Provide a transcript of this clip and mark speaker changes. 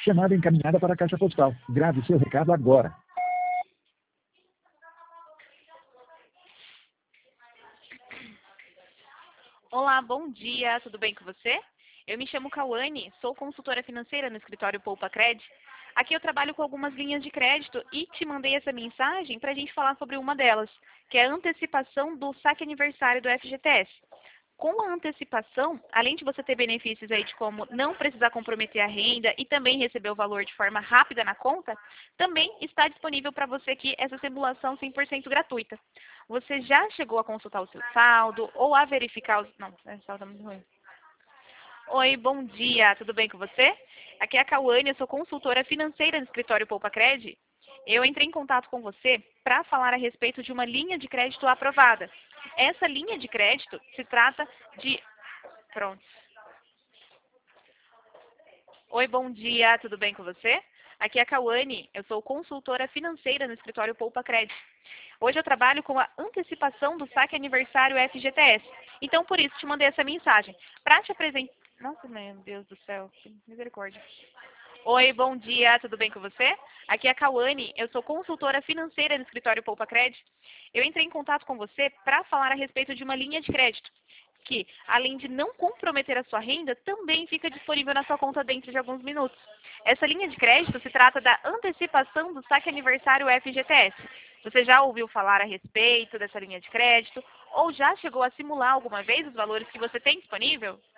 Speaker 1: Chamada encaminhada para a caixa postal. Grave seu recado agora.
Speaker 2: Olá, bom dia, tudo bem com você? Eu me chamo Cauane, sou consultora financeira no escritório Poupa Cred. Aqui eu trabalho com algumas linhas de crédito e te mandei essa mensagem para a gente falar sobre uma delas, que é a antecipação do saque aniversário do FGTS. Com a antecipação, além de você ter benefícios aí de como não precisar comprometer a renda e também receber o valor de forma rápida na conta, também está disponível para você aqui essa simulação 100% gratuita. Você já chegou a consultar o seu saldo ou a verificar os... Não, esse saldo é muito ruim. Oi, bom dia, tudo bem com você? Aqui é a Cauane, eu sou consultora financeira no escritório Poupa Cred. Eu entrei em contato com você para falar a respeito de uma linha de crédito aprovada. Essa linha de crédito se trata de... Pronto. Oi, bom dia, tudo bem com você? Aqui é a Cauane, eu sou consultora financeira no escritório Poupa Cred. Hoje eu trabalho com a antecipação do saque aniversário FGTS. Então, por isso, te mandei essa mensagem. Para te apresentar... Nossa, meu Deus do céu, que misericórdia. Oi, bom dia, tudo bem com você? Aqui é a Cauane, eu sou consultora financeira no escritório Poupa Cred. Eu entrei em contato com você para falar a respeito de uma linha de crédito, que, além de não comprometer a sua renda, também fica disponível na sua conta dentro de alguns minutos. Essa linha de crédito se trata da antecipação do saque aniversário FGTS. Você já ouviu falar a respeito dessa linha de crédito? Ou já chegou a simular alguma vez os valores que você tem disponível?